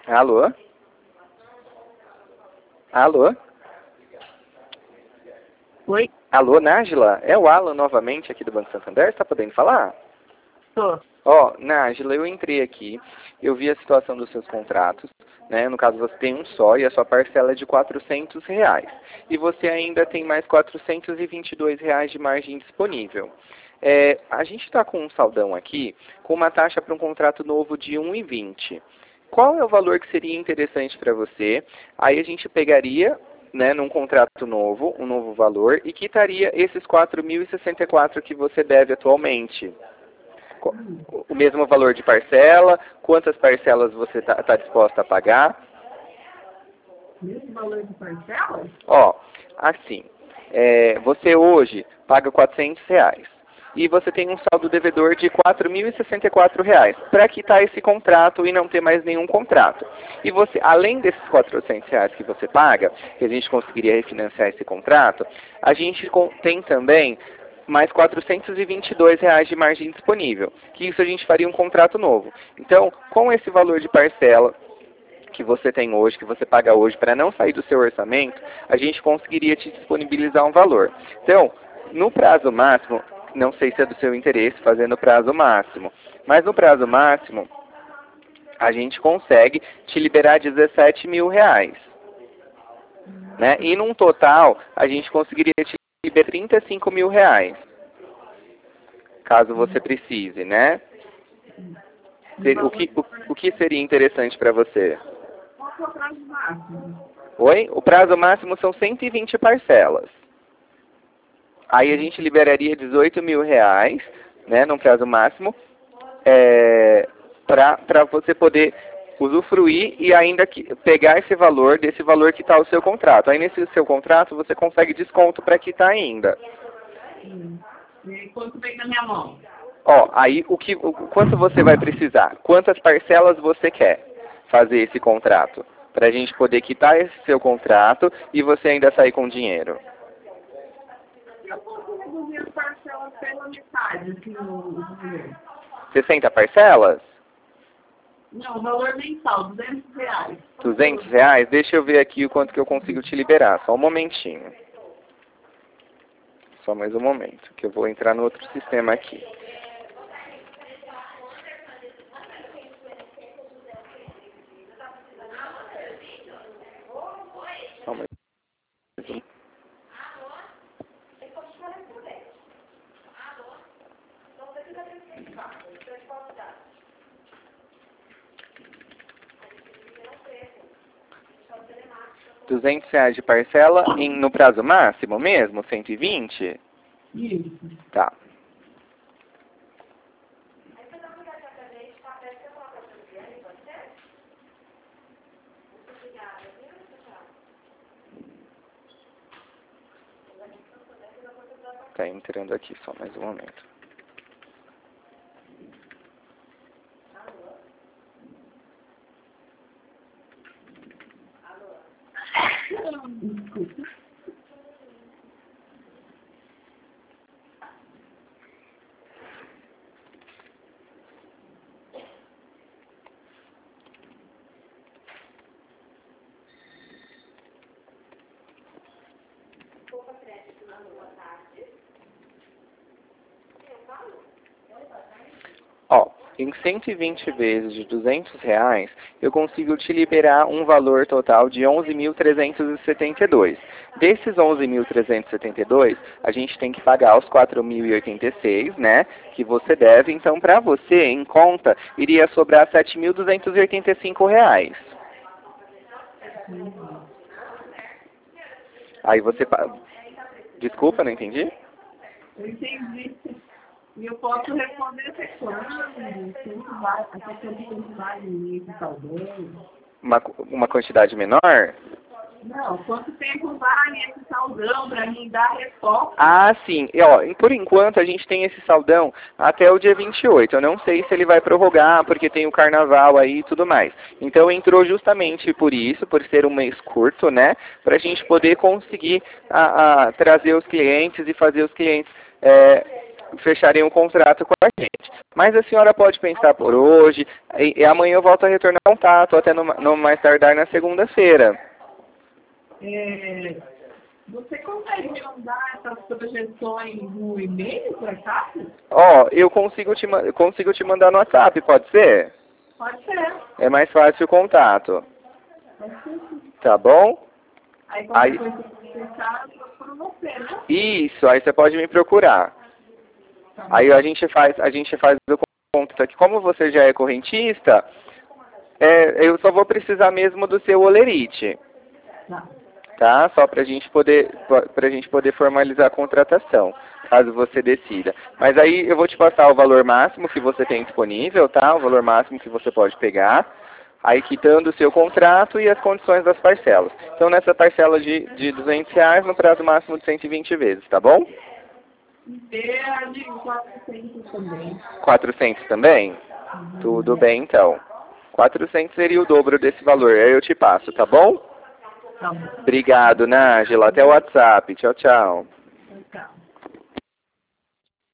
Alô? Alô? Oi? Alô, Nájila? É o Alan novamente aqui do Banco Santander, está podendo falar? Tô. Nájila, eu entrei aqui, eu vi a situação dos seus contratos, né? No caso você tem um só e a sua parcela é de R$ 400. E você ainda tem mais R$ 422 de margem disponível. A gente está com um saldão aqui, com uma taxa para um contrato novo de 1,20. Qual é o valor que seria interessante para você? Aí a gente pegaria, né, num contrato novo, um novo valor, e quitaria esses 4.064 que você deve atualmente. O mesmo valor de parcela, quantas parcelas você está disposta a pagar? Mesmo valor de parcela? Assim, você hoje paga R$ 400 e você tem um saldo devedor de R$ 4.064 para quitar esse contrato e não ter mais nenhum contrato. E você, além desses R$ 400 que você paga, que a gente conseguiria refinanciar esse contrato, a gente tem também mais R$ 422 de margem disponível, que isso a gente faria um contrato novo. Então, com esse valor de parcela que você tem hoje, que você paga hoje, para não sair do seu orçamento, a gente conseguiria te disponibilizar um valor. Então, no prazo máximo, não sei se é do seu interesse fazer no prazo máximo, mas no prazo máximo, a gente consegue te liberar R$ 17.000. Né? E num total, a gente conseguiria te liberar R$ 35.000, caso você precise, né? O que seria interessante para você? Qual que é o prazo máximo? Oi? O prazo máximo são 120 parcelas. Aí a gente liberaria R$ 18.000, né, no prazo máximo, para você poder usufruir e ainda pegar esse valor, desse valor que está o seu contrato. Aí nesse seu contrato você consegue desconto para quitar ainda. E quanto vem na minha mão? Aí quanto você vai precisar? Quantas parcelas você quer fazer esse contrato? Para a gente poder quitar esse seu contrato e você ainda sair com dinheiro. Eu posso reduzir as parcelas pela metade, assim, o dinheiro. 60 parcelas? Não, o valor mensal, R$ 200. R$ 200? Deixa eu ver aqui o quanto que eu consigo te liberar. Só um momentinho. Só mais um momento, que eu vou entrar no outro sistema aqui. Só mais um. R$ 200 de parcela no prazo máximo mesmo? 120? Isso. Tá. Tá entrando aqui, só mais um momento. Desculpa. Em 120 vezes de R$ 200, eu consigo te liberar um valor total de 11.372. Desses 11.372, a gente tem que pagar os 4.086, né, que você deve. Então, para você, em conta, iria sobrar R$ 7.285. Aí você... Desculpa, não entendi? Eu entendi. E eu posso responder até quanto vai, até quanto vai esse saldão. Uma quantidade menor? Não, quanto tempo vai esse saldão para mim dar a resposta? Sim. Por enquanto a gente tem esse saldão até o dia 28. Eu não sei se ele vai prorrogar, porque tem o carnaval aí e tudo mais. Então entrou justamente por isso, por ser um mês curto, né? Para a gente poder conseguir trazer os clientes e fazer os clientes fecharem um contrato com a gente. Mas a senhora pode pensar por hoje, e amanhã eu volto a retornar contato, até no mais tardar na segunda-feira. Você consegue me mandar essas projeções no e-mail, por acaso? Ó, eu consigo te mandar no WhatsApp, pode ser? Pode ser. É mais fácil o contato. Pode ser. Tá bom? Aí qualquer coisa que você fechar, eu procuro você, né? Isso, aí você pode me procurar. Tá. Aí a gente faz o contato aqui. Como você já é correntista, eu só vou precisar mesmo do seu olerite. Tá? Só pra gente poder formalizar a contratação, caso você decida. Mas aí eu vou te passar o valor máximo que você tem disponível, tá? O valor máximo que você pode pegar, aí quitando o seu contrato e as condições das parcelas. Então nessa parcela de R$200 no prazo máximo de 120 vezes, tá bom? E a de 400 também. 400 também? Tudo bem então. 400 seria o dobro desse valor, aí eu te passo, tá bom? Tá bom. Obrigado, Nájila. Até o WhatsApp. Tchau, tchau. Tchau.